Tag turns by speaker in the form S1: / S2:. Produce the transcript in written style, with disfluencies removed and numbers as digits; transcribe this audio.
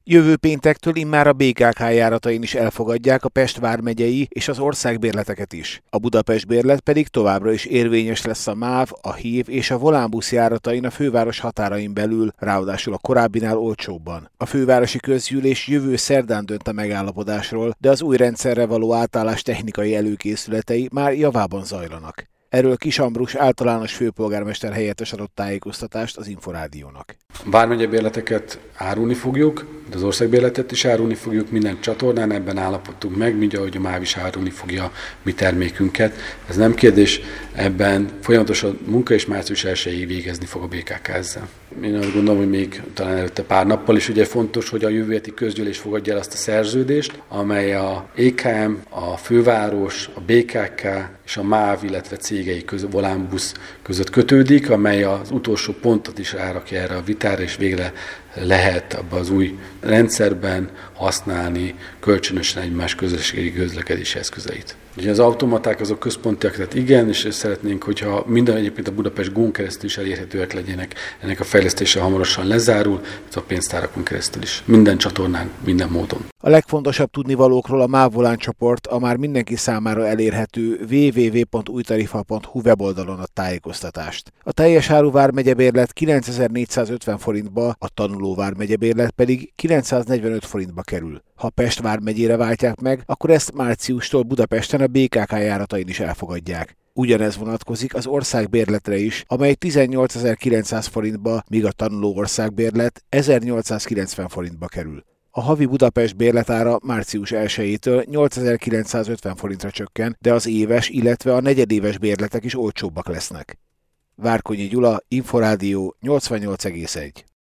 S1: Jövő péntektől immár a BKK járatain is elfogadják a Pest vármegyei és az országbérleteket is. A Budapest bérlet pedig továbbra is érvényes lesz a MÁV, a HÍV és a Volánbusz járatain a főváros határain belül, ráadásul a korábbinál olcsóbban. A fővárosi közgyűlés jövő szerdán dönt a megállapodásról, de az új rendszerre való átállás technikai előkészületei már javában zajlanak. Erről Kiss Ambrus általános főpolgármester helyettes adott tájékoztatást az Inforádiónak.
S2: A vármegye bérleteket árulni fogjuk, de az országbérletet is árulni fogjuk, minden csatornán ebben állapodtunk meg, mint ahogy a MÁV is árulni fogja mi termékünket. Ez nem kérdés, ebben folyamatosan munka és március 1-ig végezni fog a BKK ezzel. Én azt gondolom, hogy még talán előtte pár nappal is ugye fontos, hogy a jövő heti közgyűlés fogadja el azt a szerződést, amely a EKM, a főváros, a BKK és a MÁV, illetve cégei Volánbusz között kötődik, amely az utolsó pontot is rárakja erre a vitára, és végre lehet abban az új rendszerben használni kölcsönösen egymás közösségi közlekedési eszközeit. Ugye az automaták azok központiak, tehát igen, és szeretnénk, hogyha minden egyébként a Budapest Go-n keresztül is elérhetőek legyenek, ennek a fejlesztése hamarosan lezárul, a pénztárakon keresztül is. Minden csatornán, minden módon.
S1: A legfontosabb tudnivalókról a MÁV Volán csoport a már mindenki számára elérhető www.ujtarifa.hu weboldalon ad tájékoztatást. A teljes áru vármegyebérlet 9450 forintba, a tanuló vármegyebérlet pedig 945 forintba kerül. Ha Pest vármegyére váltják meg, akkor ezt márciustól Budapesten a BKK járatain is elfogadják. Ugyanez vonatkozik az országbérletre is, amely 18.900 forintba, míg a tanuló országbérlet 1890 forintba kerül. A havi Budapest bérletára március 1-től 8950 forintra csökken, de az éves, illetve a negyedéves bérletek is olcsóbbak lesznek. Várkonyi Gyula, Inforádió 88,1.